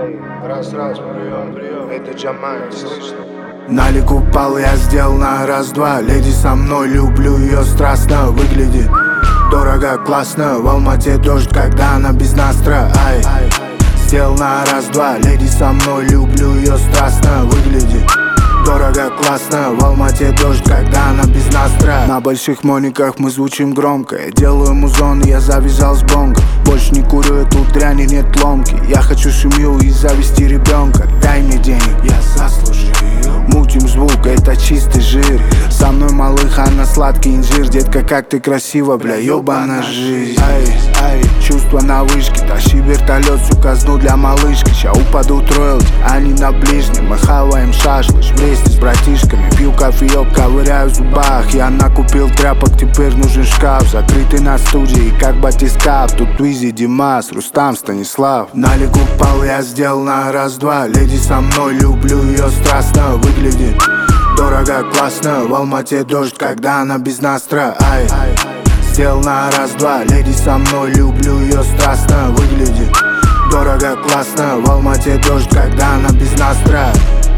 Раз, прием, это Джамаль, слышно? Налик упал, я сделал на раз-два. Леди со мной, люблю ее страстно. Выглядит дорого, классно. В Алмате дождь, когда она без настроя. Сделал на раз-два. Леди со мной, люблю ее страстно. Выглядит дорого, классно. В Алмате дождь, когда она без настроя. На больших мониках мы звучим громко. Я делаю музон, я завязал с бонго. Больше не курю эту дрянь, нет ломки. Я хочу семью и завести ребенка. Дай мне денег, я заслужил. Мутим звук, это чистый жир. Со мной малыха, она сладкий инжир. Детка, как ты красива, бля, ёбана жизнь. Чувство на вышке, тащи вертолет, всю казну для малышки. Ща упадут роялти, они на ближнем. Мы хаваем шашлык вместе с братишками. Пью кофеек, ковыряю в зубах. Я накупил тряпок, теперь нужен шкаф. Закрытый на студии, как батискаф. Тут Уизи, Димас, Рустам, Станислав. Налик упал, я сделал на раз-два. Леди со мной, люблю ее страстно. Выглядит дорого, классно. В Алмате дождь, когда она без настроя. Сделал на раз-два. Леди со мной, люблю ее страстно. Выглядит дорого, классно. В Алмате дождь, когда она без настроя.